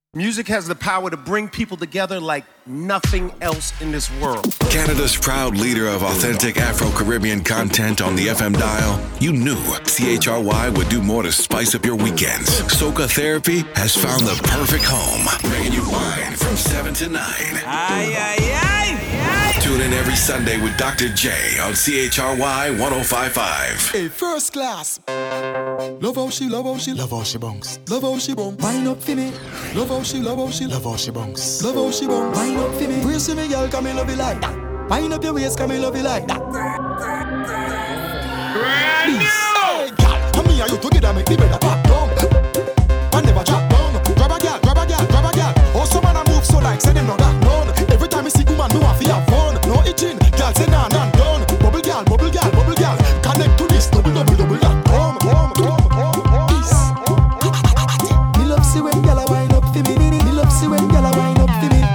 Music has the power to bring people together like nothing else in this world. Canada's proud leader of authentic Afro-Caribbean content on the FM dial, you knew CHRY would do more to spice up your weekends. Soca Therapy has found the perfect home, bringing you wine from 7 to 9. Aye, aye, aye, aye. Tune in every Sunday with Dr. J on CHRY 105.5. Hey, first class. Love how she bunks. Love how she bunks. Wine up for me. Love how she bunks. Love how she bunks. Wine up for me. Brace me, girl, come in love you like that. Wine up your waist, come in love you like that. Hey, girl, come here, you together make the better pop down. I never drop down. Grab a girl, grab a girl, grab a girl. Oh, some man a move so like say them not that known. Every time I see woman, me want fi have fun. No itching, girl say nah, nah, done. Bubble girl, bubble girl, bubble girl. Connect to this, double, double, double that. Me love see when girl a wine up for me. Me love see when girl a wine up for me.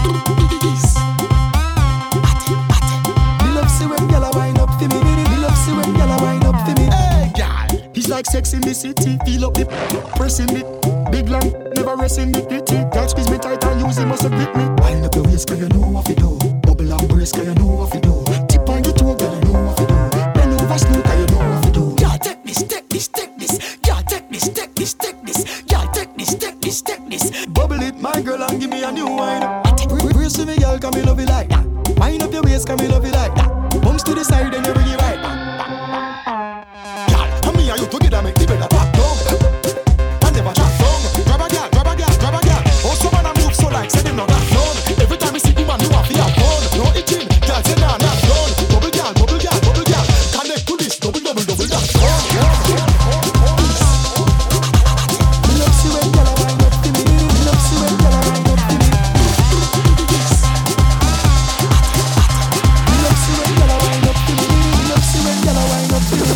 Me love see when girl a wine up for me. Me love see when girl a wine up for me. Hey, girl, it's like sex in the city. Feel up the pressing it. Big long, never resting it. Girl squeeze me tight and use it muscle grip me. Wind up your waist, 'cause you know what to do. Bubble and brace, 'cause you know what to do. Tip on your toe, girl, you know what to do. Bend over slow, 'cause you know what to do. Girl, take this, take this, take this. Girl, take this, take this, take this. Girl, take this, take this, take this. Bubble it, my girl, and give me a new wine. Brace to me, girl, 'cause me love you like that. Wind up your waist, 'cause me love you like that. Bumps to the side, then you bring it right back. Girl, come here, you together make the better pop down. I never drop down. Grab a girl, grab a girl, grab a girl. Oh, some man a move so like say them not that known. Every time I see woman, you want fi have fun. No itching, girl say nah, nah, done. Bubble girl, bubble girl, bubble girl. Connect to this, double, double, double that. Me love see when girl a wine up to me. Me love see when girl a wine up to me. Me love see when girl a wine up to me. Me love see when girl a wine up to me.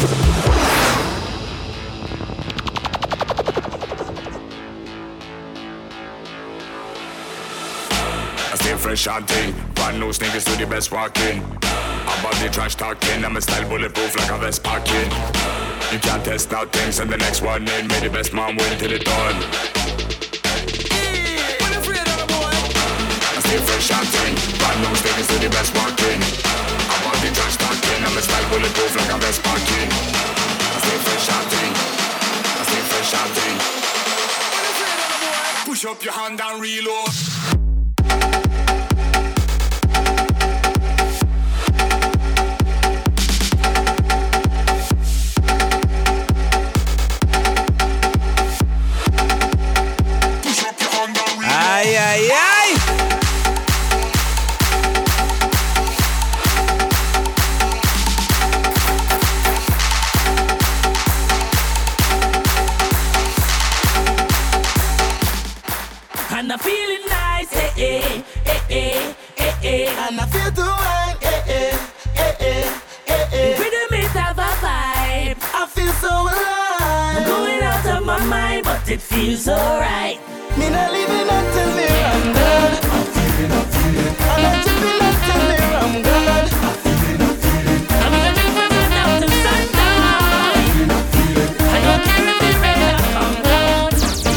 I stay fresh and thing. Brand new sneakers to the best walking. About the trash talking. I'm a style bulletproof like a vest packing. You can't test out things and the next one in. May the best man win till it done. I stay fresh and thing. Brand new sneakers to the best walking. About the trash talking. I'm a style bulletproof like a vest packing. I stay fresh and thing. I stay fresh and thing. Push up your hand and reload. Aye, aye, aye. And I'm feeling nice, eh, eh, eh, eh, eh, eh. And I feel the right, eh, eh, eh, eh, eh, eh. Rhythm it have a vibe. I feel so alive. I'm going out of my mind, but it feels alright. Me not living until me I'm done. I'm feeling. And I'm living until me I'm done. I'm feeling. I'm living from sundown to sundown. I don't care if the rain come down.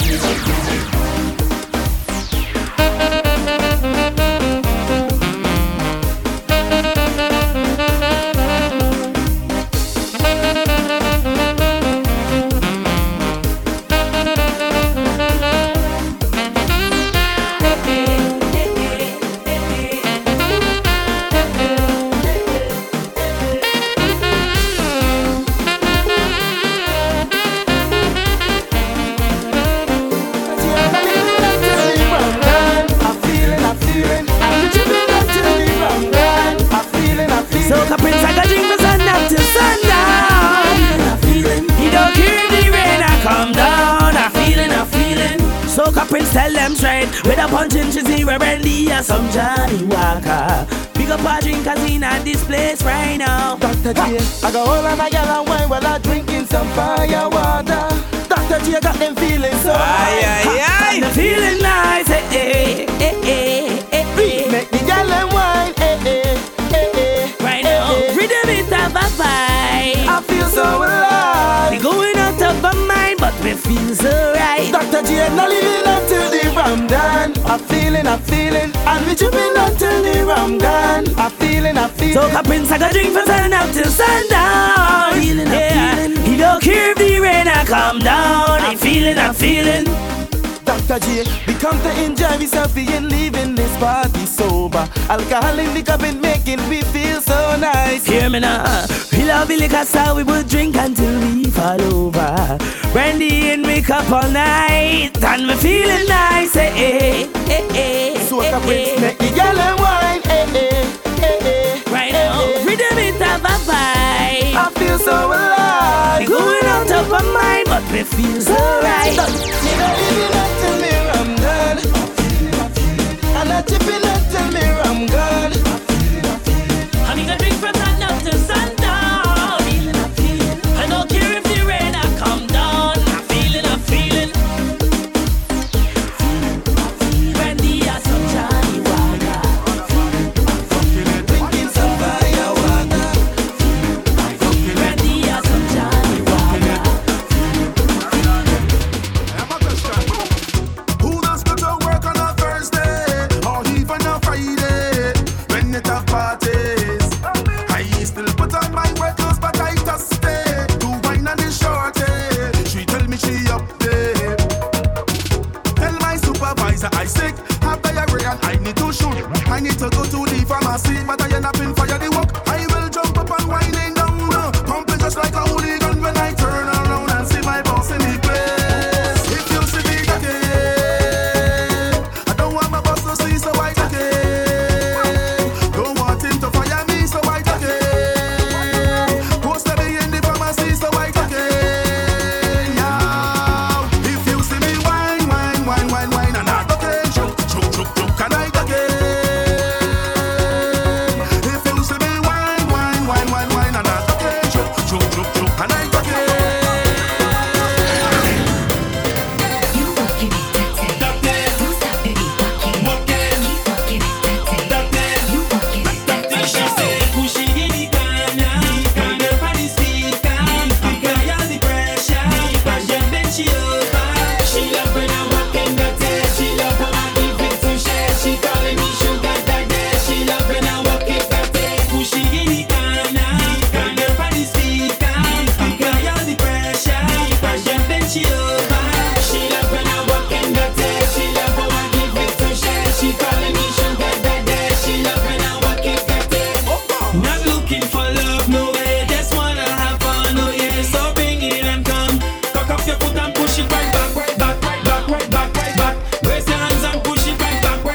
Soca Prince, I got drink for sundown to sundown. He don't care if the rain I come down. I'm feeling. Soca Prince, tell them straight. With a punch in Chizzy, Randy, or some Johnny Walker. Big up our drink, cause he not this place right now. Dr. J, I got all of my gal and wine while I drinking some fire water. Dr. J got them feeling so Aye, aye, aye. I'm Feeling nice, eh, eh, eh, eh, eh, eh. make the gal and wine, eh, eh, eh, eh. Right now, rhythm it have a vibe. I feel so alive. We going out of our mind, but we feels so right. Dr. J, not living until the ram done. I'm feeling, and we tripping until the ram gone. I'm feeling. Soca Prince, I got drink from sun up till sundown. I'm feeling. He don't care if the rain I come down. I'm feeling. Dr. J, we come to enjoy ourselves and leaving this party sober. Alcohol in the cup and making we feel so nice. Hear me now, we love the liquor so we would drink until we fall over. Brandy in me cup all night and we feeling nice. Soca Prince make the girl and wine. Right now, rhythm it have a vibe. I feel so alive. We going out of our mind, but we feel so right. Until me ram done, and I chipping until me ram gone. I'm gonna drink from sun up till sundown. I don't care if the rain I come down. I'm feeling. Brandy or some Johnny Walker. Drinking some fire water. Brandy or some Johnny Walker. Who does go to work on a Thursday or even a Friday when it have parties? I still put on my wet clothes, but I just stay to wine on the shorty. She tell me she up there. Tell my supervisor I sick, have diarrhea and I need to shoot. I need to go to the pharmacy, but I end up in fire the walk. I will jump up and winding down, pumping just like a hooligan when I turn around and see my boss in the place. If you see me again, I don't want my boss to see, so I again. Don't want him to fire me, so I again. Post me in the pharmacy, so I again. Yeah. If you see me wine, and I again, choke, and I again. If you see me wine, and I again, choke, and I again. You walking it, that's it. You stop it, walking. Keep walking it, that's it. You walking it, that's it. Not looking for love, no way. Just wanna have fun, oh yeah. So bring it and come. Cock up your foot and push it right back. Raise your hands and push it right back.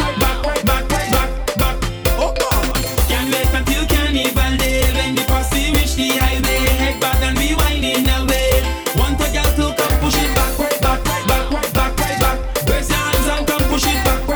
Can't wait until Carnival Day when the posse reach the highway. Head back and be winding away. Want a girl to come push it back. Raise your hands and come push it back.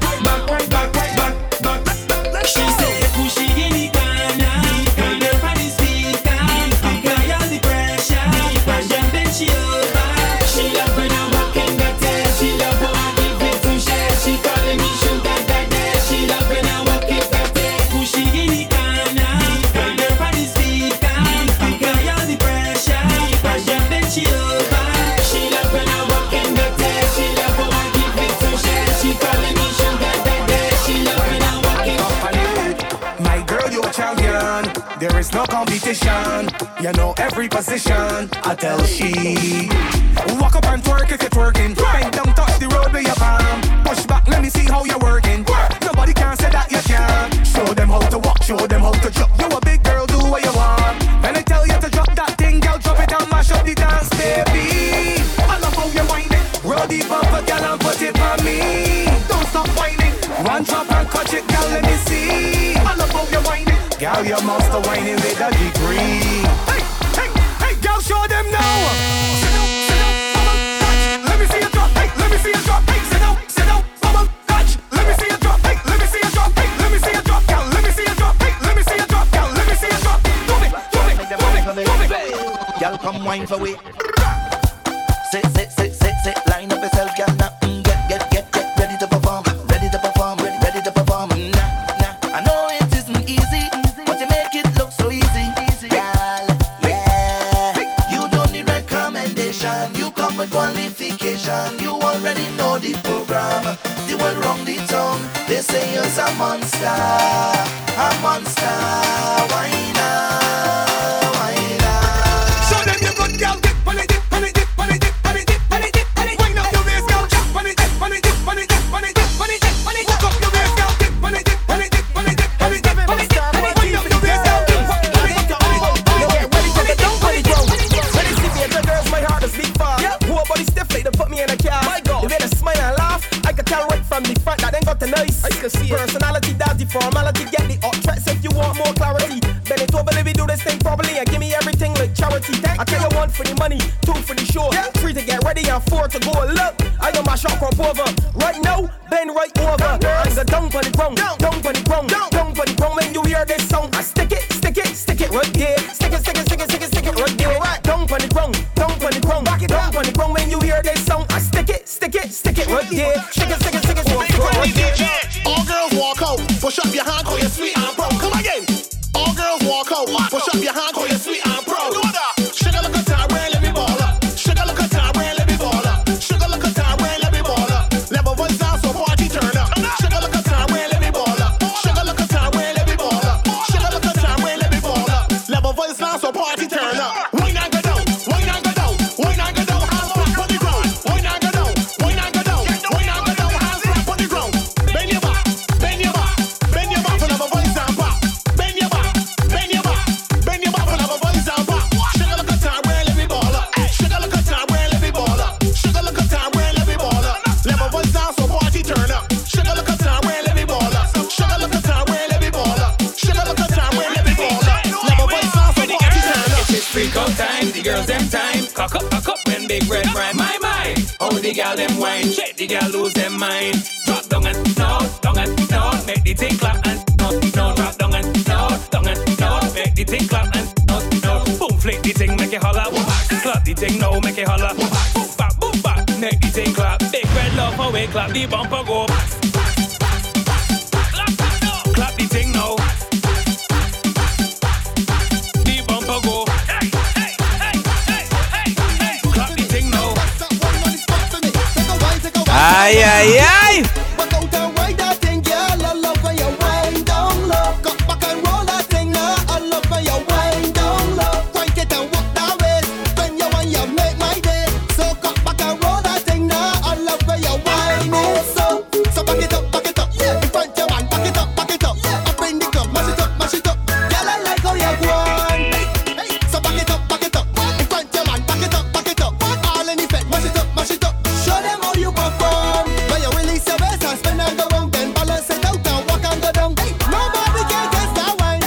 She say push it in the corner, turn up on the speaker, apply all the pressure, and then she over. She love when I walk in the tail, she love how I give it to share. She calling me sugar daddy, she love when I walk in the tail. Push it in the corner, turn up on the speaker, apply all the pressure, and then she over. She love when I walk in the tail, she love how I give it to share. She calling me sugar daddy, she love when I walk in the tail. My girl, you're a champion. There is no competition. You know every position. I tell she. Walk up and twerk if you're twerking. Bend down, touch the road with your palm. Push back, let me see how you're working. Nobody can say that you can. Show them how to walk, show them how to jump. You a big girl, do what you want. When I tell you to drop that thing, girl, drop it and mash up the dance, baby. I love how you whine it. Roll the bumper, girl, and put it on me. Don't stop whining. One drop and catch it, girl, let me see. I love how you whine it. Girl, you must have whining with a degree. Hey, girl, show them now. Sit down, bubble, touch. Let me see you drop. Hey, let me see you drop. Hey, sit down, bubble, touch. Let me see you drop. Hey, let me see you drop. Hey, let me see you drop, girl. Let me see you drop. Hey, let me see you drop, girl. Let me see you drop. Drop it. Girl, come wine for we. Sit, line up yourself, girl. Now, get ready to perform. Ready to perform. Nah. I know it isn't easy, but you make it look so easy. Girl, yeah. You don't need recommendation. word round the town. They say you're a monster, why not, why not? Show them you good girl, dip on it, dip on it, dip on it, dip on it, dip on it, dip on it. Wind up your waist, girl, dip on it, dip on it, dip on it, dip on it, dip on it, dip on it. Hook up your waist, girl, dip on it, dip on it, dip on it, dip on it, dip on it, dip on it. Wind up your waist, girl, dip on it, dip on it, dip on it. Get ready to get down on the ground. Ready to see the girls, my heart is beat fast. Whole body stiff like they put me in a car. My God, they made a smile and laugh. I could tell right from the front that they got the nice. I can see personality, that's the formality. Get the up threats if you want more clarity. Bend it over, let me do this thing properly and give me everything like charity. I tell you 1 for the money, 2 for the show, 3 to get ready and 4 to go. Look, I got my shot crop over. Right now, bend right over. I'm the down for the ground, down for the ground, down for the ground. When you hear this song, I stick it right there. Stick it right there. Down for the ground, down for the ground, down for the ground. When you hear this song, I stick it right there. Stick it right there. All girls walk out, push up your hand, call you sweet and pro. Come again. All girls walk out, push up your hand, call you sweet and pro. Sugar look at time, let me ball up. Sugar look at time, let me ball up. Sugar look at time, let me ball up. Level voice down, so party turn up. Sugar look at time, let me ball up. Sugar look at time, let me ball up. Sugar look at time, let me ball up. Level voice down, so party turn up. Why not go down? Why not go down? Why not go down? Hands back on the ground. Why not go down? Why not go down? Why not go down? Hands back on the ground. Bend your back, bend your back, bend your back for level voice down back. Bend your back, bend your back, bend your back for level voice down back. Sugar look at time, let me ball up. Sugar look at time, let me ball up. Sugar look at time, let me ball up. Level voice down, so party turn up. Sugar look at time, let me ball up. Sugar look at time, let me ball up. Sugar look at time, let me ball up. Level voice down, so party turn up. It's freak out time, the girls them time. Cock up when big red rhyme. My mind, how the gal them wine, shake the gal lose them mind. Drop down and no, make the thing clap and no. Drop down and no, make the thing clap and no. Boom, flick the thing, make it holla. Clap the thing, no, make it holla. Boom back, make the thing clap. Big red love away, clap the bumper go. Clap the thing, no. The bumper go. Clap the thing, no. Ay. Walk out and ride that thing, girl. I love when you wind down low. Cut back and roll that thing now. I love when you wind down low. Point it and walk that way. When you want, you make my day. So cut back and roll that thing now. I love when you wind it. So back it up, yeah. In front your man, back it up, yeah. Up in the club, mash it up. Girl, I like how you go on. So back it up, in front your man, back it up. All in effect, mash it up. Show them how you perform. When you release your waist and spin and go round, then balance it out and walk and go down. Nobody can test that wine.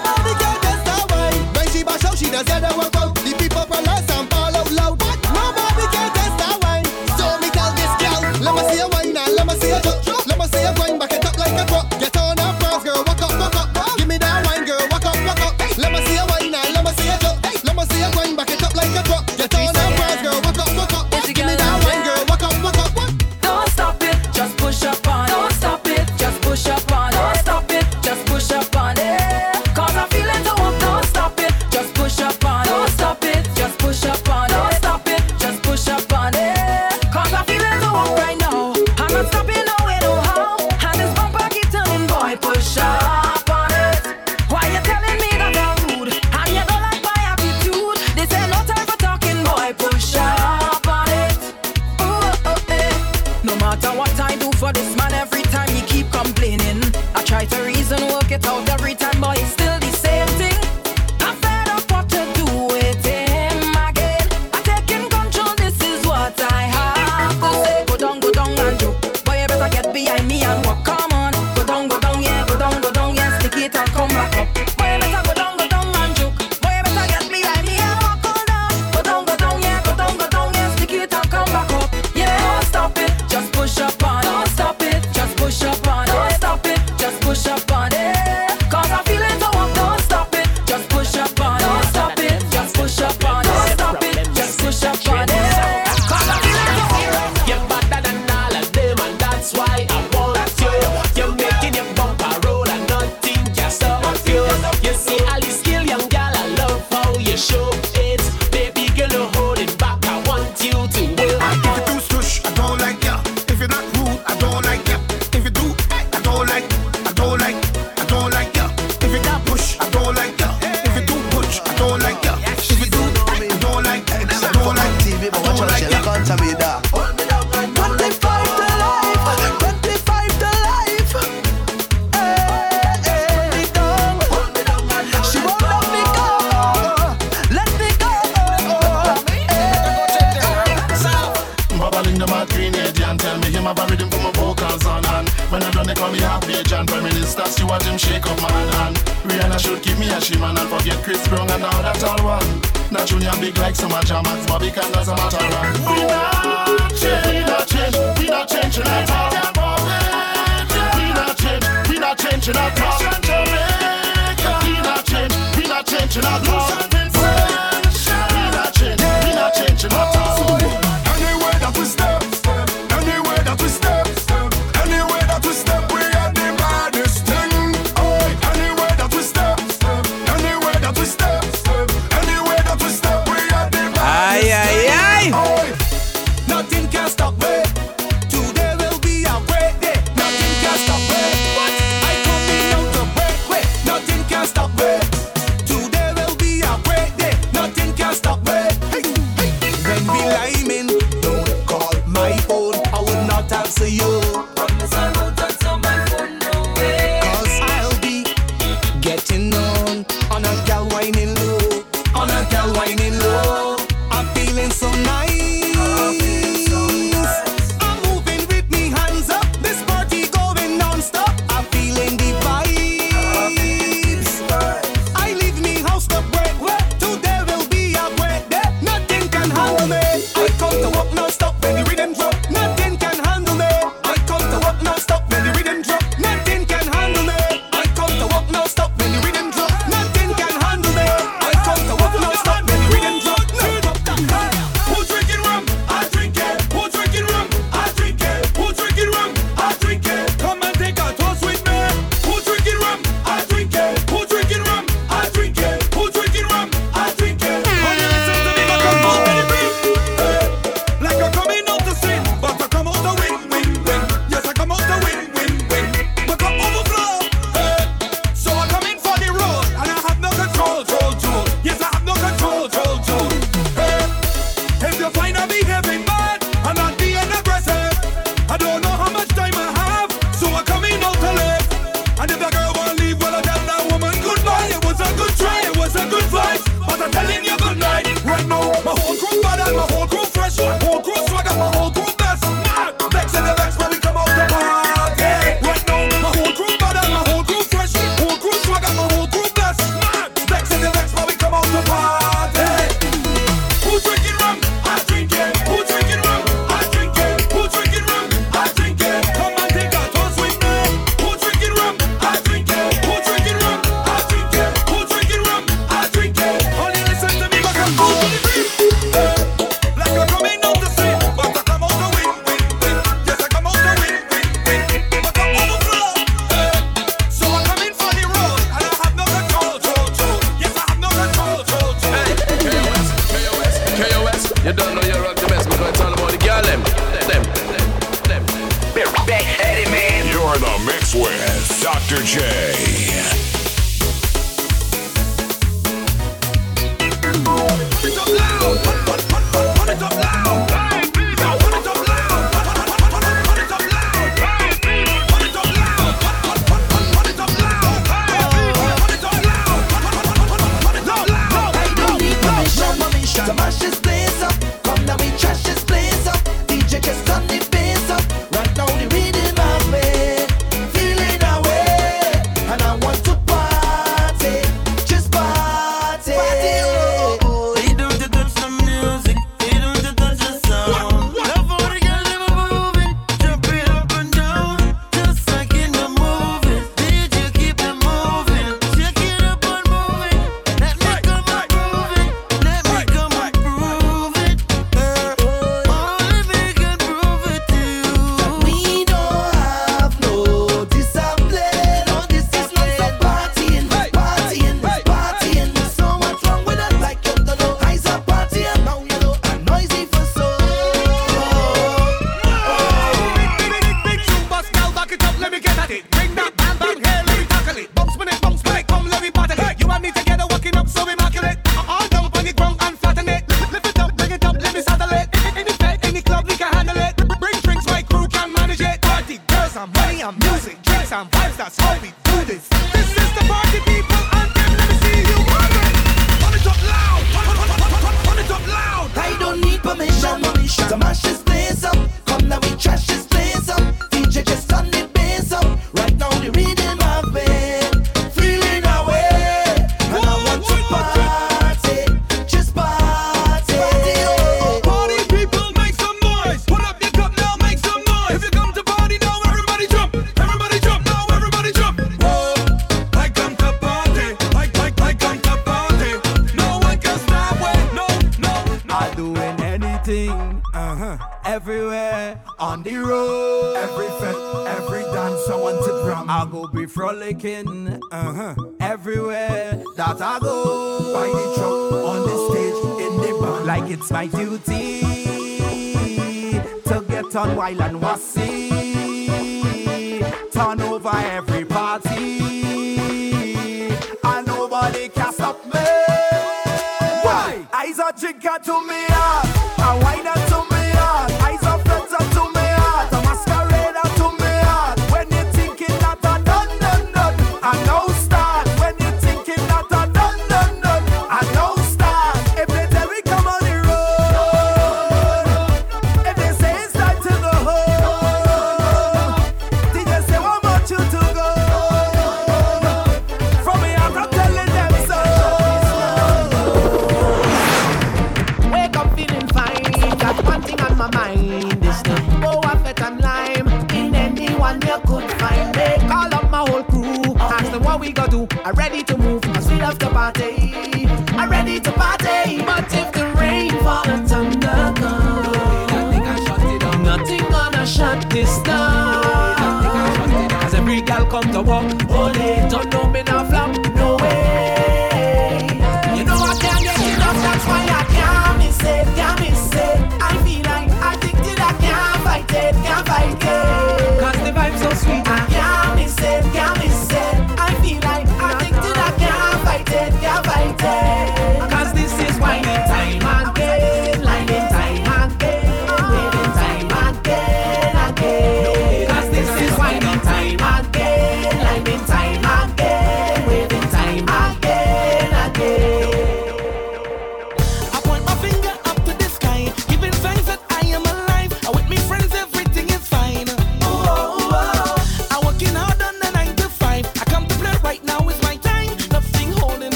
When she bash out, she does get the work out. The people prolapse and fall out loud. Nobody can test that wine. So me tell this girl, let me see you wine and let me see you jump. Let me see you grind, back it up like a truck. Get on up, girls, girl, walk up. Give me that wine, girl, walk up. Let me see you wine and let me see you jump. Let me see you grind, back it up like a truck. Get on up, girls, girl, walk up. Give me that wine, girl, walk up. Don't stop it, just push up on. Don't stop it, just push up on. Don't stop it, just push up on. Cause I'm feeling so up. Don't stop it, just push up on. Don't stop it, just push up on. Don't stop it, just push up on. Cause I'm feeling so up right now. I'm not stopping no way, no how. And this bumper keep turning, boy, push up on it. Why you telling me that I'm rude? And you don't like my attitude. This ain't no time for talking, boy, push up on it. No matter what I do for this man, every time he keep complaining. I try to reason, work it out every time, but it's still the same thing. I'm fed up what to do with him again. I'm taking control, this is what I have to say. Go down and joke. Boy, you better get behind me and walk, come on. Go down, yeah, stick it and come back up. Boy, you better go down and joke. Boy, you better get behind me and walk on down. Go down, yeah, stick it and come back up. Yeah, don't stop it, just push up on. Don't stop it, just push him for my vocals on. And when I done, they call me half-page and Prime Minister Stewart him shake up my hand. Rihanna should give me a shimon and forget Chris Brown and now that's all one. Now Junior big like some Jamax, Bobby can does a matter. We not change, we not changing at all. We not changing at all. We not changing at all. We not changing at all. Anywhere that we step, anywhere that we step, anywhere that we step, we are the baddest thing. Anywhere that we step, anywhere that we step, anywhere that we step, we are the baddest thing. Nothing can stop me. Today will be a great day. Nothing can stop me. I coming out to break way. Nothing can stop me. Today will be a great day. Nothing can stop me. When we liming, don't call my phone. I will not answer you. Promise I won't answer my phone, no way. 'Cause I'll be getting on a gal whining low, on a gal whining low. I'm feeling so nice. I'm moving with me hands up. This party going non-stop. I'm feeling the vibes. I leave me house to break. Today will be a great day. Nothing can handle me. I come to walk non-stop when the rhythm drop. Nothing can handle me. I come to walk non-stop when the rhythm drop. Nothing can handle me. I come to walk non-stop when the rhythm drop. Nothing can handle me. I come to walk non-stop when the rhythm drop. Who drinking rum? I drink it. Who drinking rum? I drink it. Who drinking rum? I drink it. Come and take a toast with me. Who drinking rum? I drink it. Who drinking rum? I drink it. Who drinking rum? I drink it. Only listen to me, but come out to the beat. Like I'm coming out to sin, but I come out to win, win, win. Yes, I come out to win, win, win. But come overflow. So I come in for the road, and I have no control, control. Yes, I have no control, control. If you find I'm behaving bad, I'm not being aggressive. I don't know how much time I have, so I'm coming out to live. And if the girl won't leave, well, I tell that woman goodbye. It was a good try, it was a good fight, but I'm telling you good night. Right now, my whole crew bad and my whole crew fresh, my whole crew swagger, my whole crew best. Vex in the vex when we come out to party. Right now, my whole crew bad and my whole crew fresh, whole crew swagger, my whole crew best. Vex in the vex when we come out to party. Who drinking rum? I drink it. Who drinking rum? I drink it. Who drinking rum? I drink it. Come and take a toast with me. Who drinking rum? I drink it. Who drinking rum? I drink it. Who drinking rum? I drink it. Only listen to me, but come out to the beat. Like I'm coming out to sin, but I come out to win, win, win. Yes, I come out to win, win, win. But I'm overflow. So I'm coming for the road, and I have no control, control. Yes, I have no control, control. KOS, you don't know you're rock the best, but it's all about the girl, them. Big-headed man. You're in the mix with Dr. J. Put it up loud, put it up loud. Put it up loud, put it up loud. Put it up loud, put it up loud. Put it up loud. I don't need permission to mash this place up. Come now, we trash this place up. DJ just turn the bass up. Right now, the rhythm of me, feeling away, and I want to party, just party. He don't touch the music, he don't touch the sound. Love all the girls that were moving, jump it up and down, just like in the movie. DJ keep it moving, shake it up and move it. Let me come and prove it, let me come and prove it. Only me can prove it to you. We don't have no discipline. No, this is not so partying, partying, partying. So what's wrong with us? Like you don't know, I's a party and now you know I'm noisy for so. Big shoe bust, now back it up, let me get at it. Bring that bam bam here, let me tackle it. Bounce when it, come let me battle it. You and me together, walking up so immaculate. All down on the ground and flatten it. Lift it up, bring it up, let me saddle it. Any fed, any club, we can handle it. Bring drinks, my crew can manage it. Party, girls and money and music, drinks and vibes, that's how we do this. This is the party people anthem, let me see you move it. Put it up loud, put it up loud. I don't need permission to mash this place up. Come now, we trash this place bass up. DJ just turn the bass up. Right now the rhythm of it. Feeling away. And I want to party. Just party. Party people, make some noise. Put up your cup now, make some noise. If you come to party now, everybody jump. Everybody jump now, everybody jump. Whoa, I come to party. I come to party. No one can stop. Wait, no. I'm doing anything, everywhere on the road. Every fete, every dance, I want to drum. I go be frolicking, everywhere that I go. By the truck, on the stage, in the band. Like it's my duty to get on wild and wassy. Turn over every party, and nobody can stop me. Why? Eyes are drinker to me heart, a winer to me heart. Eyes are fletter to me heart, a masquerader to me heart. When you're thinking that I done, I know start. When you're thinking that I done, I know start. If they tell me come on the road, if they say it's time to go home, DJ say one more you to go. From me I'm not telling them so. Wake up feeling fine, got one thing on my mind. This the Boafet and Lime. In anyone you could find me. Call up my whole crew, ask them what we gon' do. I'm ready to move, cause we love to party. I'm ready to party. But if the rain fall and thunder come, nothing gonna shut this down. As every girl come to walk, hold it, don't know me now flop, no way. You know I can't get enough, that's why I can't miss it, can't miss it. I feel like addicted, I can't fight it, cause the vibe's so sweet. I can't miss it, can't miss it. I feel like addicted, I can't fight it, cause this is whining time again, lining time again, waiting time again. Cause this is whining time again, lining time again.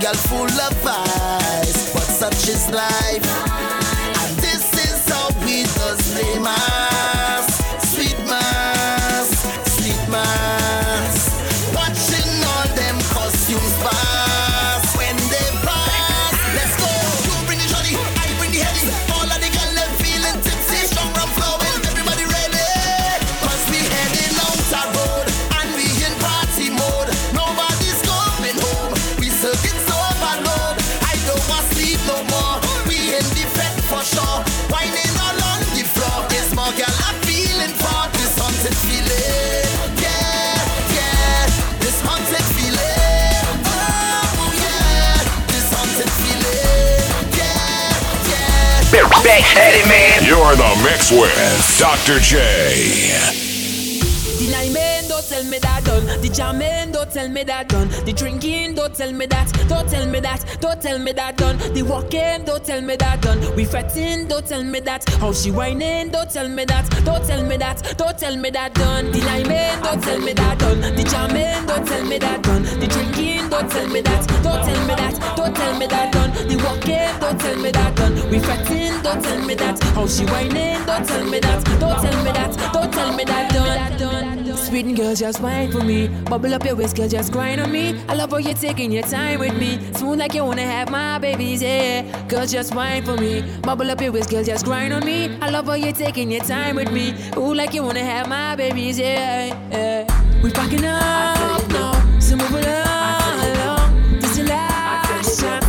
girl full of vice, but such is life. And this is how we does play mass. Sweet mass, sweet mass. Watching all them costumes pass. When they pass, let's go. You bring the shawty, I bring the heady. All of the girls them feeling tipsy, strong rum flowing. Everybody ready? 'Cause we heading out the road and we in party mode. Nobody's going home. We circuits overload. I don't want sleep no more. We in the fed for sure. Whining all on the floor. It's more girl I'm feeling for this haunted feeling. Yeah, yeah, this haunted feeling. Oh yeah, this haunted feeling. Yeah, yeah. Big-headed man. You're the mix with Dr. J. The liming, don't tell me that done. The jamming, don't tell me that done. The drinking, don't tell me that. Don't tell me that. Don't tell me that done. The walking, don't tell me that done. We fretting, don't tell me that. How she whining, don't tell me that. Don't tell me that. Don't tell me that done. The liming, don't tell me that done. The jamming, don't tell me that done. The drinking, don't tell me that. Don't tell me that. Don't tell me that done. The walking, don't tell me that done. We fretting, don't tell me that. How she whining, don't tell me that. Don't tell me that. Don't tell me that done. Sweet girl, just wine for me. Bubble up your waist, girl, just grind on me. I love how you're taking your time with me. Smooth like you wanna have my babies, yeah. Girl, just wine for me. Bubble up your waist, girl, just grind on me. I love how you're taking your time with me. Ooh, like you wanna have my babies, yeah, yeah. We packing up now, so move along. This your last shot.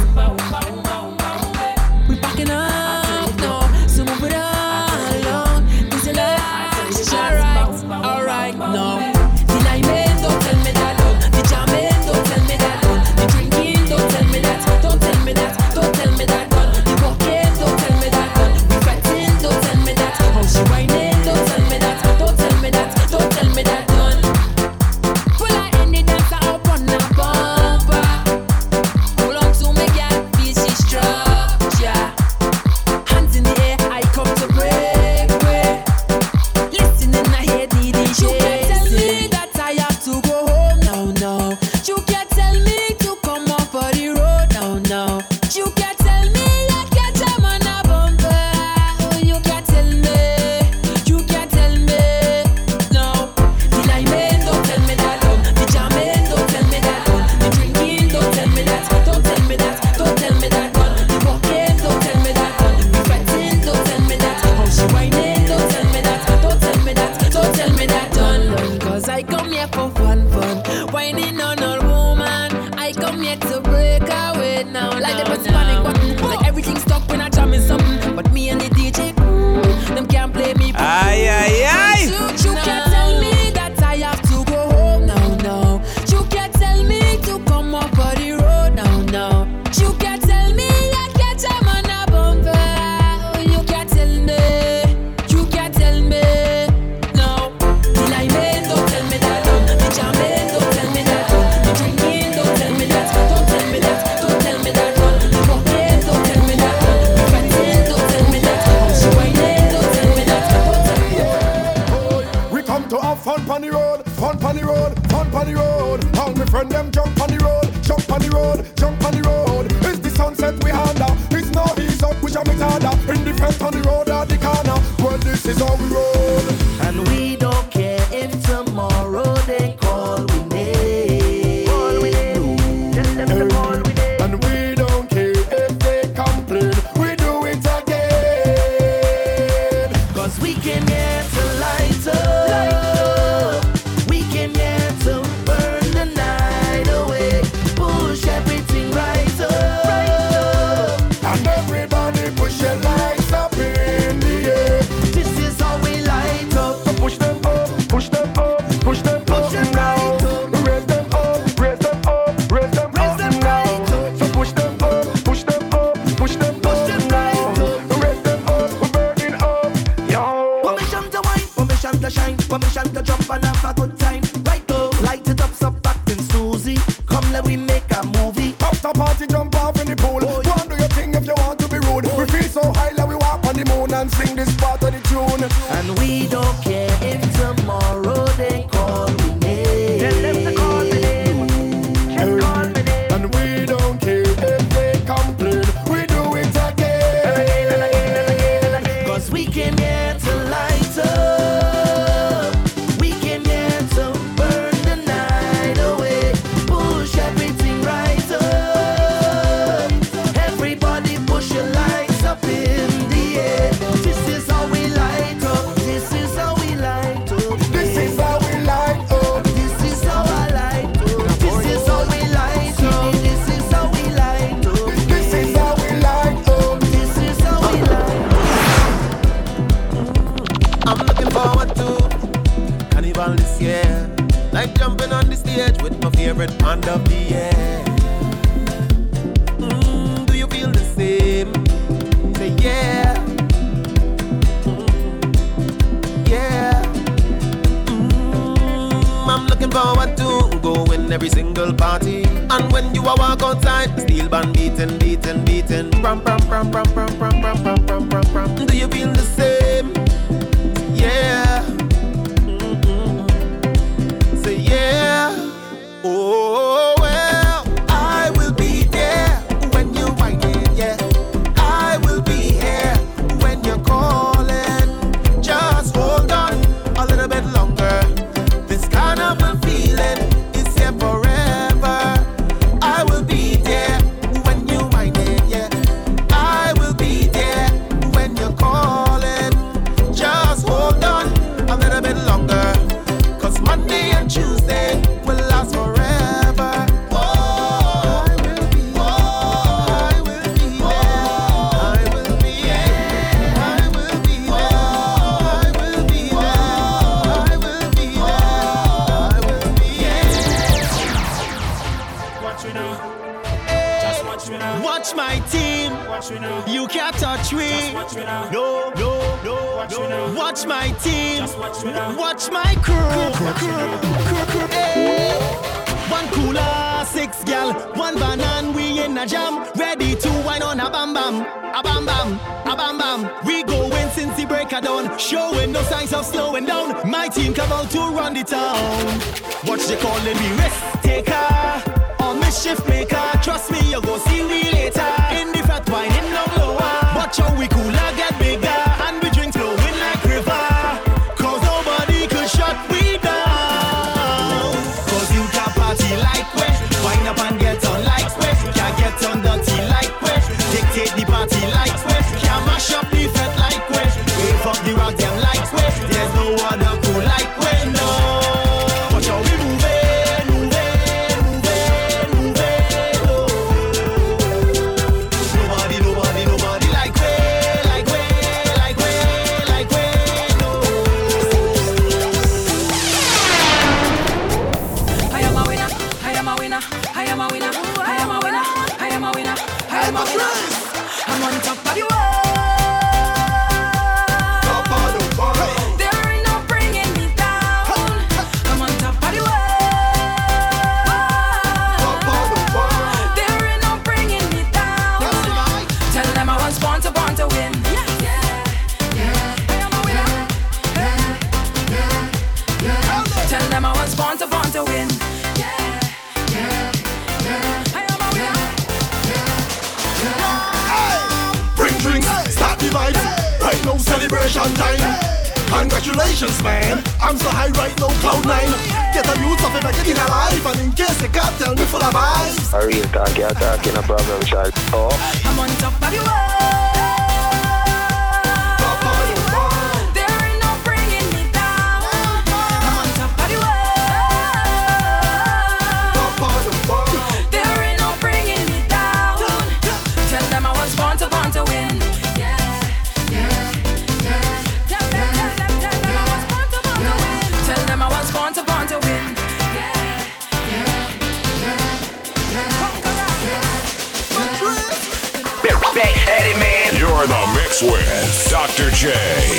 We packing up now, so move along. This your last shot. Alright, no. The liming, don't tell me that done. The jamming, don't tell me that done. The drinking, don't tell me that. Don't tell me that. Don't tell me that done. The walking, don't tell me that done. The fighting, don't tell me that. How she whining, don't tell me that. Don't tell me that. Don't tell me that done. Pull her in the dance up on the bumper. Hold on to me, girl, feel she structure. Hands in the air, I come to break. Listen in my head. You can't tell me that I have to go home, no. You can't tell me to come off of the road, no. You can't tell me I can't jam on a bumper. You can't tell me, no. The liming, don't tell me that done. The jamming, don't tell me that done. The drinking, don't tell me that. Don't tell me that. Don't tell me that done. The walking, don't tell me that done. The fighting, don't tell me that. How she whining, don't tell me that. Don't tell me that. Don't tell me that done. Cause I come here for fun. Whining on all woman. I come here to break away now. Like the best panic button. Like everything stuck when I jam in something. But me and the DJ, them can't play me. Aye. You can't tell me that I have to go home, no. You can't tell me to come off of the road, no. You can't tell me I can't jam on a bumper. You can't tell me. You can't tell me. No. The liming, don't tell me that done. The jamming, don't tell me that done. The drinking, don't tell me that. Don't tell me that. Don't tell me that done. The walking, don't tell me that done. The fighting, don't tell me that. How she whining, don't tell me that. Don't tell me that. We come to have fun pon the road, fun pon the road, fun pon the road. All my friend them jump on the road, jump on the road, jump on the road. It's the sunset we under, it's no ease up, we jump it harder. In the front on the road or the corner, well this is how we roll. And we don't care if tomorrow they call we name. Just them to call we name. And we don't care if they complain, we do it again. 'Cause we came here to light up. We came here to burn the night away. Push everything right up. And everybody push your lights up in the air. This is how we light up. So push them up, push them up, push them Push up them now. right up. Raise them up, raise them up, raise them Raise up them now. right up. So push them up, push them up, push them Push up them now. right up. Raise them up, we're burning up, yo. Permission to wine, permission to shine, permission to jump and have a good time. Right now, light it up, so back in Susie. Come let we make a movie. After party, jump off in the pool. Go and do your thing if you want to be rude. We feel so high like we walk on the moon and sing this part of the tune. And we don't care if tomorrow they call me name. And we don't care every single party. And when you a walk outside, steel band beating, beating, beating. Ram, ram, ram, ram, ram, ram, ram, ram, ram, ram, ram. Do you feel the same? Yeah. Say yeah. Oh well, I will be there when you whine it, yeah. I will be here when you're calling. Just hold on a little bit longer. This carnival feeling is here forever. I will be there when you whine it, yeah. I will be there when you're calling. Just hold on a little bit longer. 'Cause Monday and Tuesday will last forever. Watch my team. You can't touch me. No, no, no, no. Watch my team. Watch my crew. Hey. One cooler, 6 gal, one banan, we in a jam, ready to wine on a bam bam, a bam bam, a bam bam. We going since the break of dawn, showing no signs of slowing down. My team come out to run the town. Watch they calling me risk taker or mischief maker. Trust me, you go see me later. In the fat wine, in no lower. Watch how we cooler get bigger, and we drink flowing like river. 'Cause nobody could shut we down. 'Cause you can party like we, wind up and get on like we. Can't get on dirty like we, dictate the party like we. Can't mash up the fat like we, wave up the rock them like we. There's no other cool like we, no. Watch how we move it. I'm on top of the world. Top of the world. There ain't no bringing me down. I'm on top of the world. Top of the world. There ain't no bringing me down. Tell them I was born to win. I am a winner. Tell them I was born to win. Start the vibes, right now celebration time. Congratulations, man, I'm so high right now, cloud 9. Get a youth of it, I get in alive. And in case you can't tell me full of vibes, a real talking, a problem, child. Oh, I'm on top of the world. Top of the world. There ain't no bringing me down. I'm on top of the world. Top of the world. There ain't no bringing me down. Tell them I was born to win. Tell them I was born to win. Big-headed man. You're in the mix with Dr. J.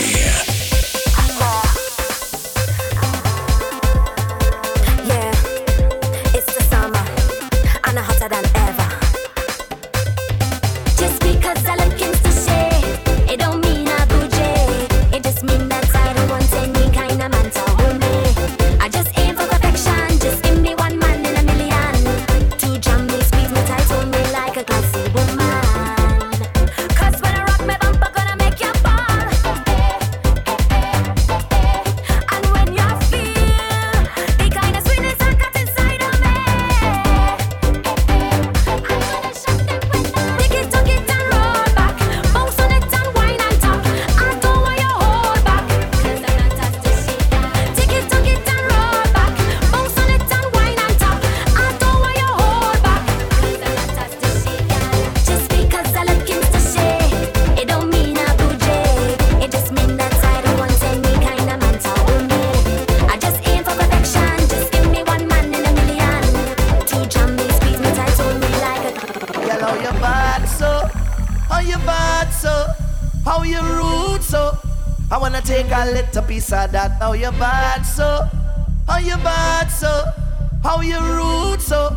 How you rude so? I wanna take a little piece of that. How you bad so? How you bad so? how you rude so.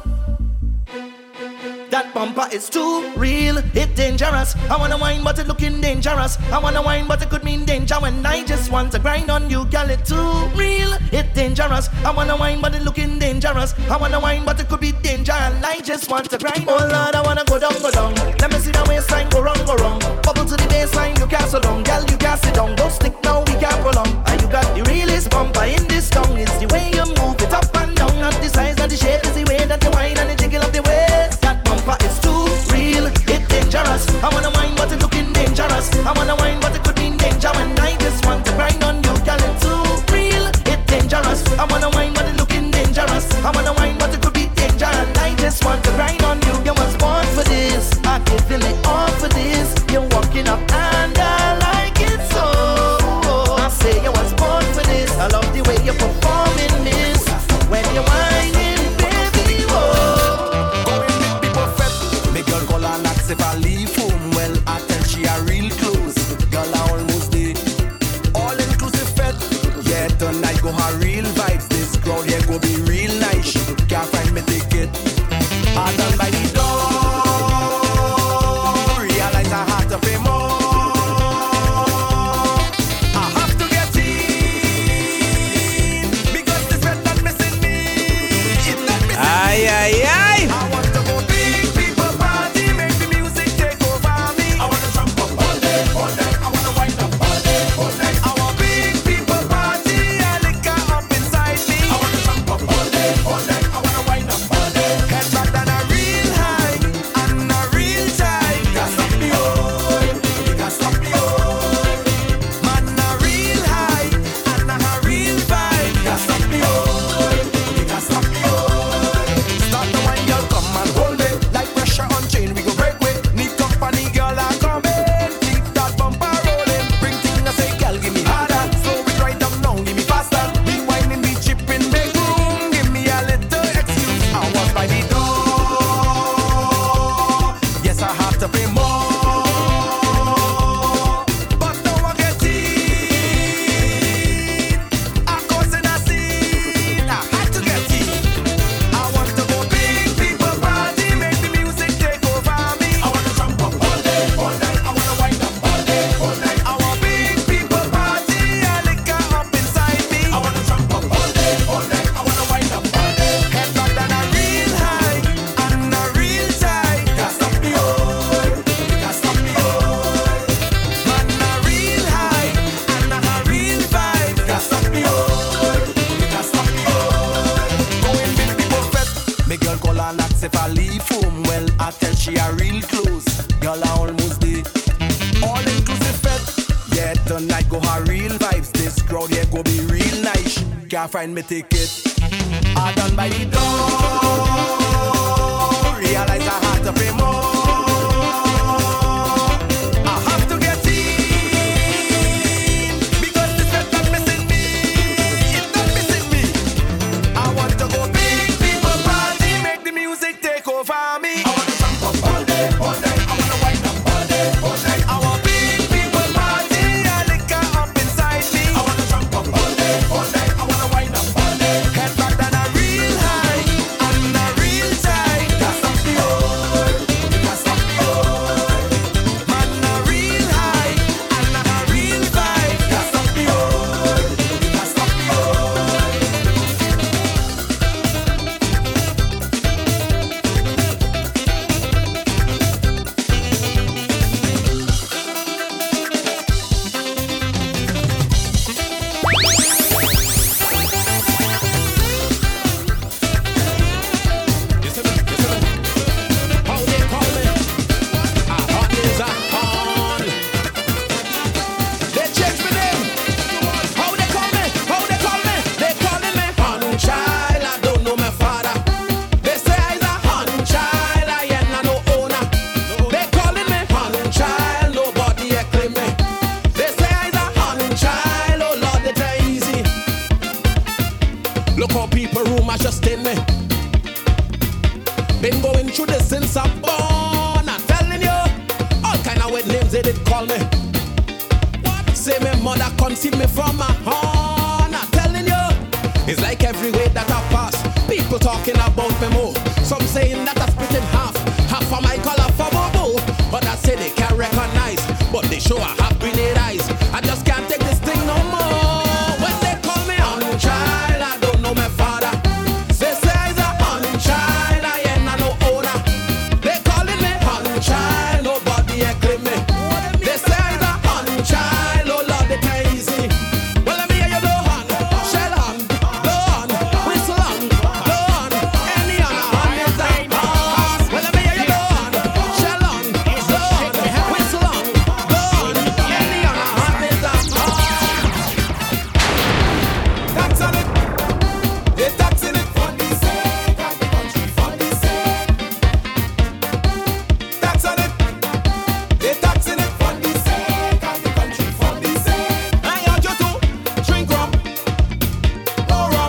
That bumper is too real, it dangerous. I wanna wine but it looking dangerous. I wanna wine but it could mean danger. When I just want to grind on you, girl, it too real, it dangerous. I wanna wine but it looking dangerous. I wanna wine but it could be danger. And I just want to grind. Oh Lord, I wanna go down, go down. Let me see the waistline go wrong, go wrong. Bubble to the baseline, you can't so long. Girl, you can't sit down, don't stick now, we can't prolong. And you got the realest bumper in this tongue. It's the way you move it up and down. Not the size, not the shape, it's the way that you wine and the jiggle of the waist. That bumper is too real, it dangerous. I wanna wine but it looking dangerous. I wanna wine but it could mean danger. When I just want to grind on you, girl, it's too real, it dangerous. I wanna wine but it looking dangerous. I wanna wine but it could be danger. And I just want to grind on you. You was born for this, I can feel it all for this. You're walking up and I like it so. I say you was born for this. I love the way you're performing this. When you're whining, baby, whoa. Me girl call her Nax if I leave home. Well, I tell she a real close. Girl, I almost did. All inclusive fed. Yeah, tonight go her real vibes. This crowd here go be real nice. Can't find me ticket. I done by the door. Realize I had to pay more. I have to get in. Because this red not missing me. It's not missing me. Aye, aye, aye. I want to go big people party, make the music take over me. I want to jump up all day, all night. I want to wind up all day, all night. I want big people party, and liquor up inside me. I want to jump up all day, all night. I want to wind up all day. Head back and a real high and a real tight. Can't stop me, oh, you can't stop me, oh. Man, a real high and a real vibe. Can't stop me, oh, you can't stop me, oh. Start the wine, girl, come and hold me. Like pressure on chain, we go break with. Need company, girl, I come in. Keep that bumper rolling. Bring things, I say, girl, give me harder. Slow it right down now, give me faster. Be whining, be chipping, make room. Give me a little excuse. I was by the door. Yes, I have to pay more. But now I get in. I cause in a scene. I had to get in. I want to go big people party, make the music take over me. I want to jump up all day, all night. I want to wind up all day, all night. I want big people party, and liquor up inside me. I want to jump up all day, all night. I want to wind up all day. Head back and a real high and a real tight. Can't stop me, oh, can't stop me, oh. Man, a real high and a real vibe. Can't stop me, oh, can't stop me, oh. Going big people fed. Me girl call her Nax if I leave home. Well, I tell she a real close. Girl, I almost did. All inclusive fed. Yeah, tonight go her real vibes. This crowd here go be real nice. Can't find me ticket. I done by the door. Realize I had to pay more. I have to get in. Because this red not missing me. It's not missing me. I want to go big people party, make the music take over me. I want to jump up all day, all night. I want to wind up all day, all night. I want big people party, and liquor up inside me. I want to jump up all day, all night. I want to wind up all day. Head back and a real high and a real tight. Can't stop me, oh, you can't stop me, oh. Man, a real high and a real vibe. Can't stop me, oh, you can't stop me, oh. How they call me? Hot is on. They change my name. How they call me? How they call me? They calling me honey child. I don't know my father. They say I'm a honey child. I ain't no owner. They calling me honey child. Nobody claim me. They say I'm a honey child. Oh Lord, it's easy. Look how people rumors just in me. Been going through this since I'm born. I'm telling you, all kind of weird names they did call me. Say my mother conceived me from my horn. I'm telling you, it's like every way that I pass, people talk talking about me more. Some saying that I split in half of my color for Bobo. But I say they can't recognize, but they show I have grenade eyes. I just can't take this thing no more. When they call me unchild, I don't know my father. They say I'm a unchild, I ain't no owner. They calling me unchild, nobody ain't claim me. They say I'm a unchild, oh Lord, they pay easy. Well, let me hear you blow on, shell on, blow on, whistle on, blow on. Any other hand is that on. Well, let me hear you blow on, shell on, blow on, whistle on, blow on. Any other hand is that on. Tax on it. They taxing it for the sake of the country, for the sake. Tax on it. They taxing it for the sake of the country, for the sake. I want you to drink rum, pour rum,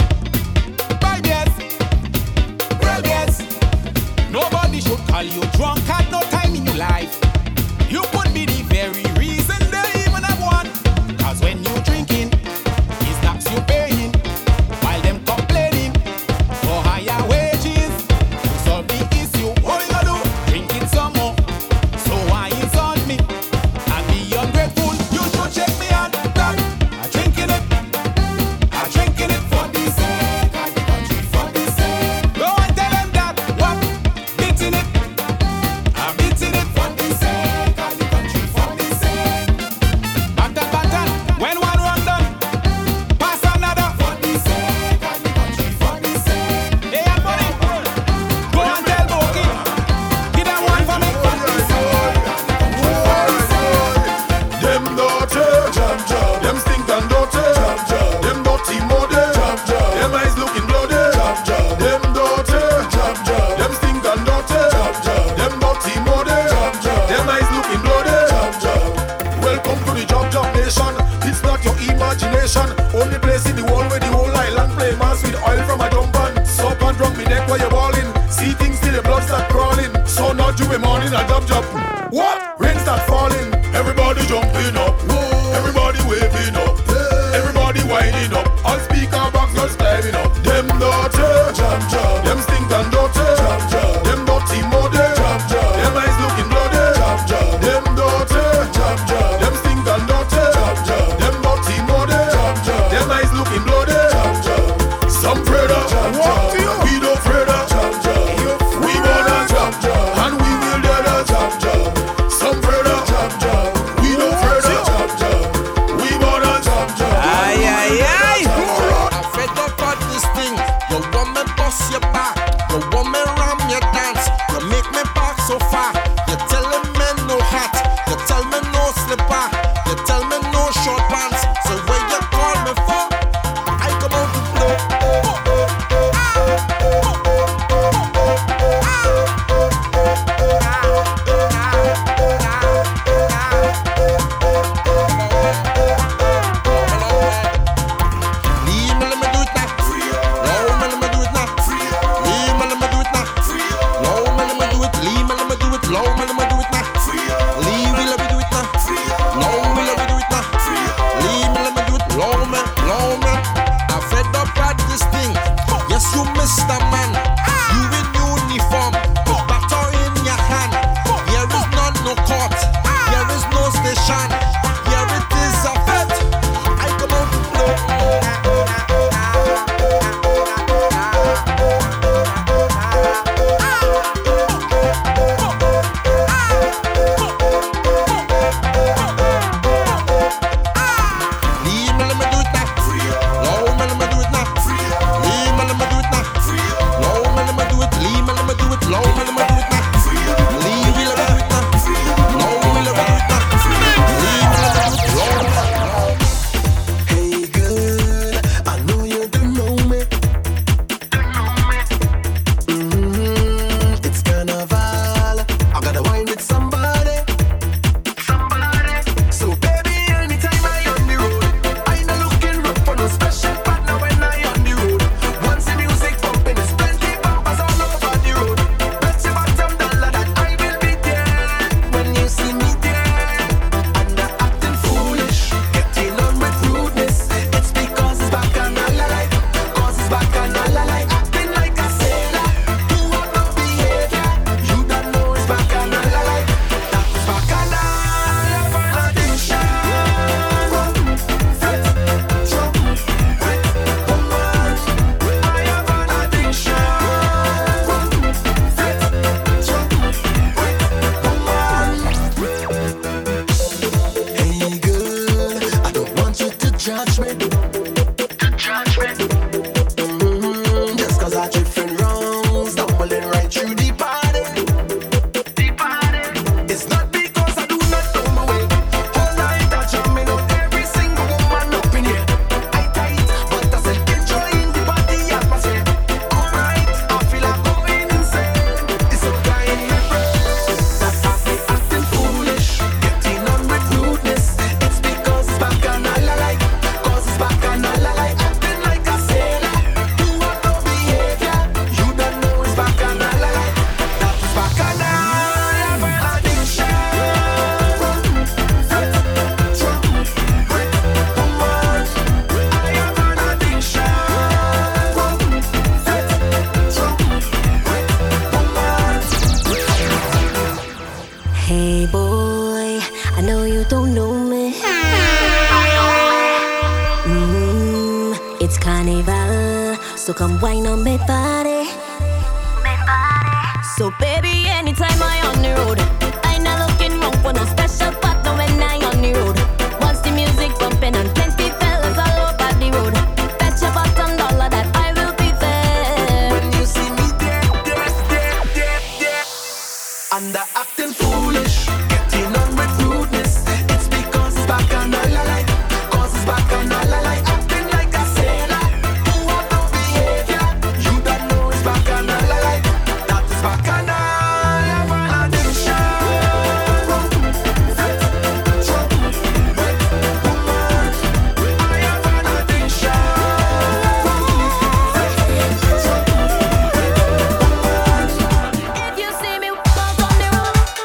buy beers, grill beers. Nobody should call you drunk at no time in your life. You could be the very reason they even have one. Cause when you drinking, it's tax you paying. While them complaining for higher wages. To solve the issue, what you gonna do? Drink it some more. So why is on me? And be ungrateful, you should check me out. That I'm drinking it. I'm drinking it for the sake of the country, for the sake. Go and tell them that what? Beating it. I'm beating it for the sake of the country, for the sake. Baton, when one run done, pass another for the sake of the country, for the sake. Hey, everybody, go and tell Boki, give them one for me for the sake of the country, for the sake. Them dirty, jam jam. Them stink and dirty, jam jam. Them dirty muddy, jam jam. Them eyes looking bloody, jam jam. Them dirty, jam jam. Them stink and dirty, jam jam. Them dirty muddy, jam jam. Them eyes looking bloody, jam jam. Welcome to the Jam Jam Nation. It's not your imagination. Only place in the world where the whole island play mass with oil from a dump and soap and drunk me neck while you're balling. See things till the blood start crawling. So now Juve morning I jump jump. What? Rain start falling. Everybody jumping up. Everybody waving up. Everybody winding up. All speaker box girls climbing up. Them dirty, jam jam. Them stink and dirty, jam jam. Them dirty muddy, jam jam. Them eyes looking bloody, jam jam. Them dirty, jam jam. Them stink and dirty, jam jam. Them dirty muddy, jam jam. Them eyes looking bloody, jam jam. Some Freda, jam jam. We don't Freda, jam jam. We wanna jam jam, and we will get a jam jam. Some don't know me. It's carnival, so come wine on my body. So baby, anytime I on the road, I not looking wrong for no special partner when I on the road. Once the music bumping and plenty fellas all over the road, bet your bottom dollar that I will be there. When you see me there, and the acting foolish, getting on with rudeness, it's because it's back and all I like, cause it's back and all I like, acting like a sailor, who have no behavior, you don't know it's back and all I like, that is back and all of an addiction. I have an addiction. If you see me walk on the road,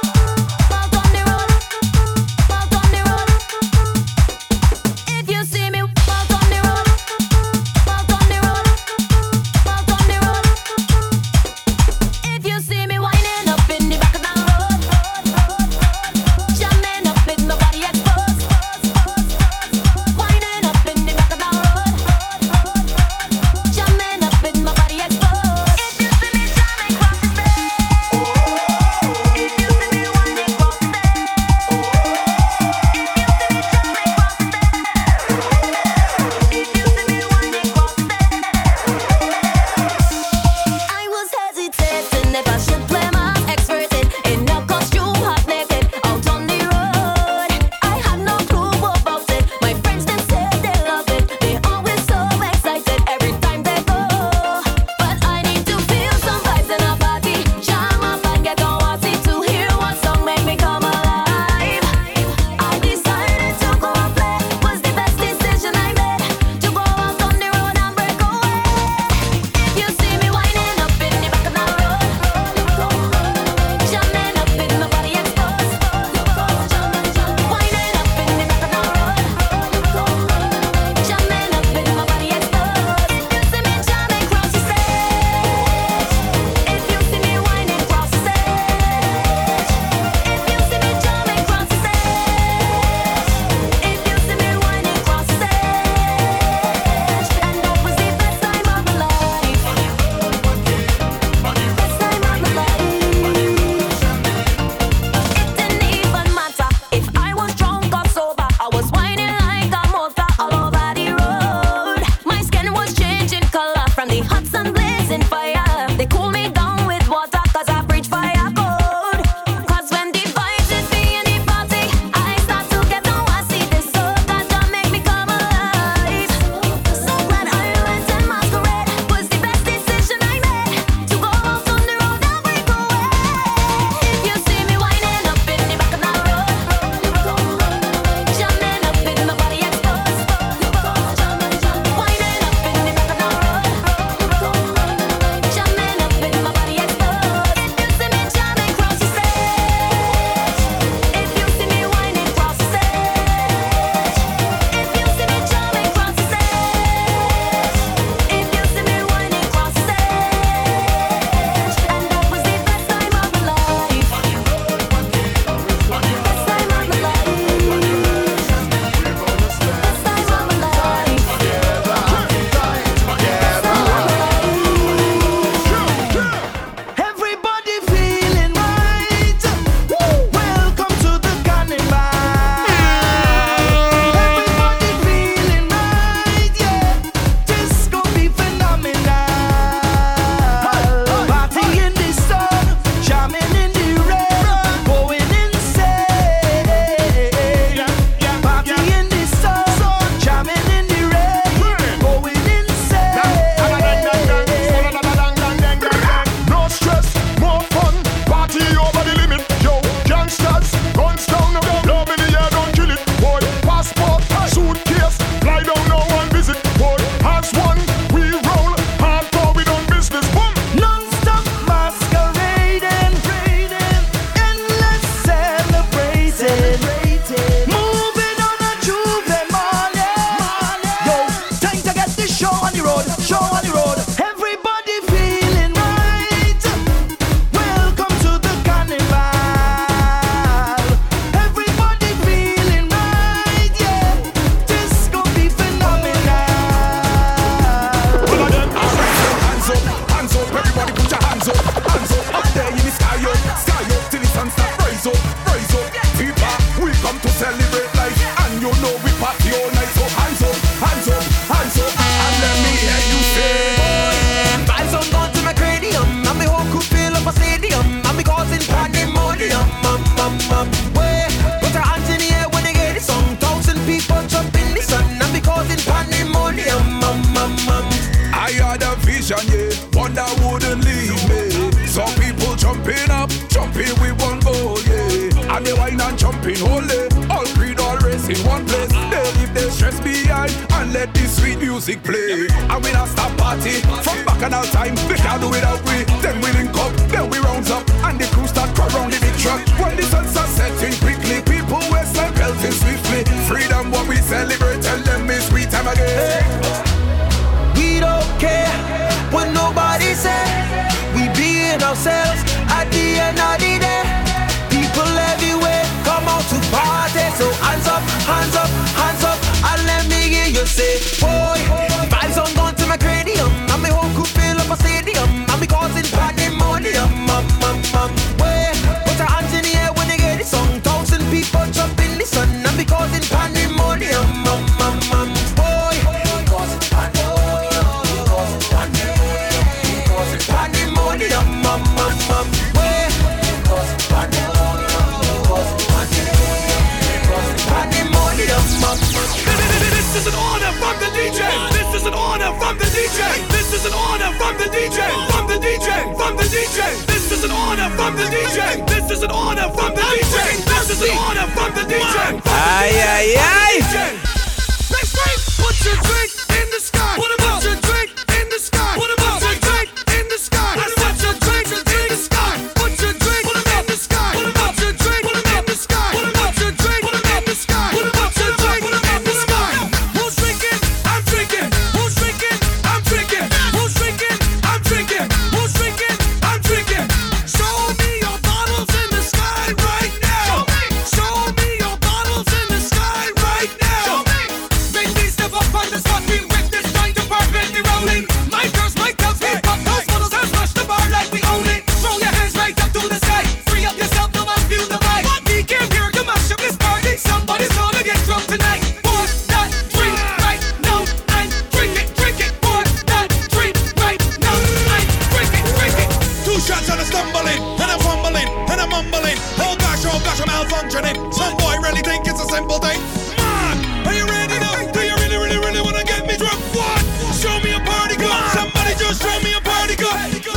Way, put your hands in the air when they get it song. 1,000 people jump in the sun and be causing pandemonium. I had a vision, yeah, one that wouldn't leave me. Some people jumping up, jumping with one goal, yeah. And they whine and jumping holy, all creed, all race in one place. They leave their stress behind and let this sweet music play. And we not stop party from bacchanal time. We can't do without we. Then we link up, then we rounds up, and the crew start crawl round the big truck. When the sun starts setting quickly, people west and pelting swiftly. Freedom, what we celebrate, tell them it's sweet time again. We don't care what nobody say. We being ourselves at the end of the day. People everywhere come out to party. So hands up, hands up, hands up, and let me hear you say, boy, vibes on gone to my cranium, and my whole crew fill up a stadium, and we causing pandemonium. Way, put your hands in the air when they get it song. 1,000 people jump in the sun, and we causing pandemonium. Boy, causing pandemonium. Pandemonium, way, causing pandemonium. This is an order from the DJ. This is an order from the DJ. This is an order from the DJ. From the DJ. From the DJ. This is an order from the DJ. This is an order from the DJ. This is an order from the DJ. Ay, ay, ay. Let's drink. Put your drink in the sky. Put your drink in the sky. Put your drink in the sky. Put your drink in the sky. Put your drink in the sky. Put your drink in the sky. Put your drink in the sky. Put your drink in the sky. Who's drinking? I'm drinking. Who's drinking? I'm drinking. Who's drinking? I'm drinking. Who's drinking? I'm drinking. Show me your bottles in the sky right now. Show me your bottles in the sky right now. Make me step up on the spot. We witness trying to perfectly rolling. My girls, my girls, we pop those bottles and smash the bar like we own it. Throw your hands right up to the sky. Free up yourself, no one feel the vibe. We came here to mash up this party. Somebody's gonna get drunk tonight. Pour that drink right now and drink it, drink it. Pour that drink right now and drink it, drink it. 2 shots and I'm stumbling, and I'm fumbling, and I'm mumbling. Oh gosh, I'm malfunctioning. Some boy really think it's a simple thing. Man, are you ready now? Do you really wanna get me drunk? What? Show me a party gun. Somebody just show me a party gun.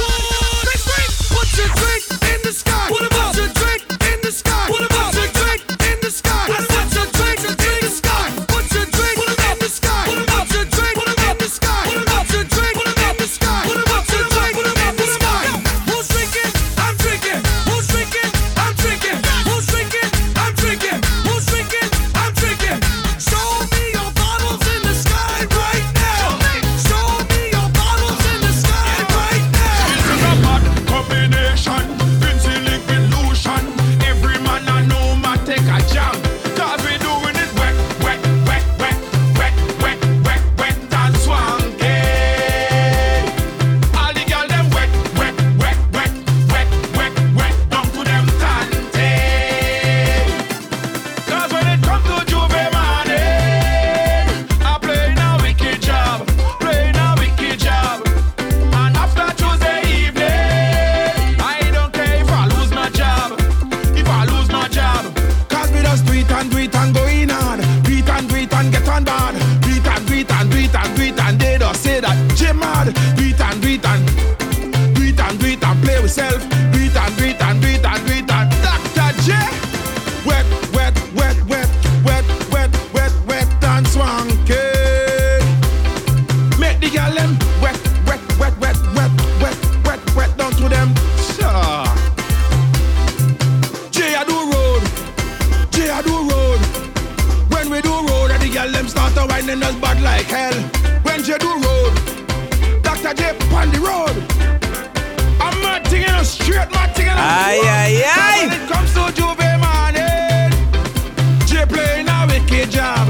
Let's drink. Put your drink in the sky. Put your drink in the sky. Put your drink in the sky. Put your drink in the sky. Put your drink in the sky. Put your drink in the sky. Put your drink in the sky. Put your drink in the sky. Who's drinking? I'm drinking. Who's drinking? I'm drinking. Who's drinking? I'm drinking. Who's drinking? I'm drinking. Show me your bottles in the sky right now. Show me your bottles in the sky right now. This is a bad combination. Vincy liquid lotion. Every man I know ma take a jam. Cause we doing it wet, wet, wet, wet, wet, wet, wet, wet and swanky. All the girls them wet, wet, wet, wet, wet, wet, wet, down to them tanty. Cause when it comes to Juve morning, I play a wicked job, playing a wicked job. And after Tuesday evening, I don't care if I lose my job, if I lose my job. Cause we just do it and going on. Beat and get on bad. Beat and they just say that J mad. Beat and play with self. Beat and Dr. J. Wet, wet, wet, wet, wet, wet, wet, wet and swanky. Make the girl them wet, wet, wet, wet, wet, wet, wet, wet down to them. Sure. J I do road. When we do road, the girl them start to whine and us bad like hell. When J do road, Dr. J on the road. I'm not thinking a straight, not thinking a Ay, ay, ay. When it comes to Juve morning, J playing a wicked job,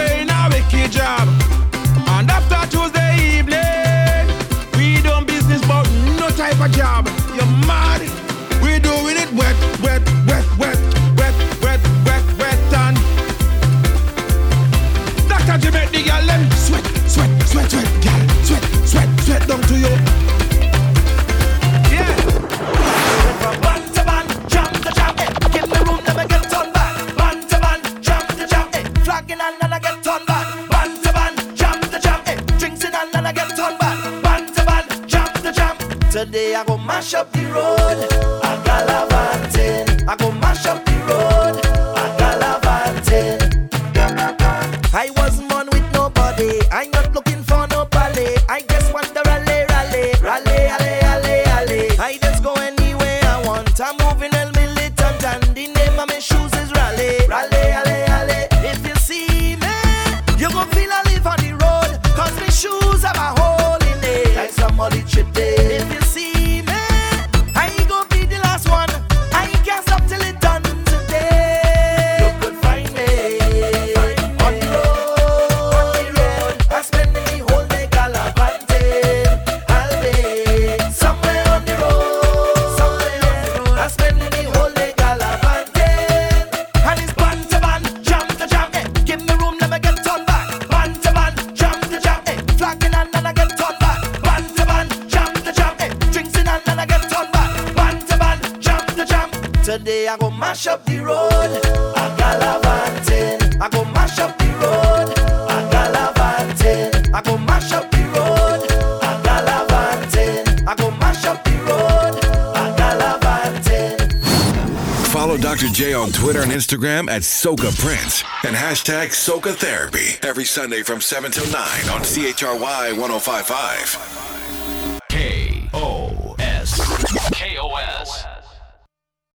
And after Tuesday evening, we done business but no type of job. You're mad? We doing it wet, wet, wet, wet, wet, wet, wet, wet, and Dr. J make the girl them sweat, sweat, sweat, sweat, girl, sweat, sweat, sweat down to you. Yeah. From back to back. mash up the road. I galavanting. I go mash up the road. I galavanting. I wasn't born with nobody. I'm not looking for no ballet. I just want the rally, rally, rally, rally, rally, rally. I just go anywhere I want. I'm moving el militant and the name of my shoes is rally, rally, rally, rally. If you see me, you gon' feel I live on the road. Cause my shoes have a hole in it. Like somebody today. If you see me, I ain't gon' be the last one. I can't stop till it done today. You could find me on the road. I spend the whole day gallivanting. I'll be somewhere on the road. Somewhere on the road. I spend the whole day gallivanting. And it's band to band, jam to jam. Give me room, let me get turned back. Band to band, jam to jam. Flag in hand and I get turned back. Band to band, jam to jam. Drinks in hand and I get turned back. Band to band, jam to jam. Today I go mash up the road. I galavanting. I go mash up the road. I galavanting. I go mash up the road. I galavanting. I go mash up the road. I galavanting. Follow Dr. J on Twitter and Instagram at Soca Prince and hashtag Soca Therapy every Sunday from 7 till 9 on CHRY 105.5.